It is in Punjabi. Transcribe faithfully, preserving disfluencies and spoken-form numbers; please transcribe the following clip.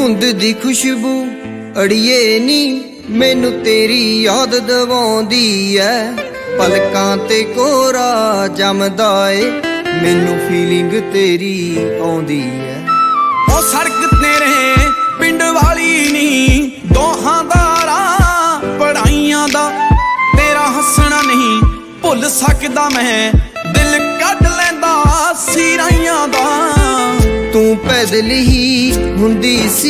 ਧੁੰਦ ਦੀ ਖੁਸ਼ਬੂ ਅੜੀਏ ਨੀ ਮੈਨੂੰ ਤੇਰੀ ਯਾਦ ਦਵਾਉਂਦੀ ਐ। ਪਲਕਾਂ ਤੇ ਕੋਰਾ ਜੰਮਦਾ ਏ ਮੈਨੂੰ ਫੀਲਿੰਗ ਤੇਰੀ ਆਉਂਦੀ ਐ। ਉਹ ਸੜਕ ਤੇਰੇ ਪਿੰਡ ਵਾਲੀ ਨੀ ਦੋਹਾਂ ਦਾ ਰਾਹ ਪੜਾਈਆਂ ਦਾ ਤੇਰਾ ਹੱਸਣਾ ਨਹੀਂ ਭੁੱਲ ਸਕਦਾ ਮੈਂ ਦਿਲ ਕੱਢ ਲੈਂਦਾ ਸੀ ਰਾਈਆਂ ਦਾ। ਤੂੰ ਪੈਦਲ ਹੀ ਹੁੰਦੀ ਸੀ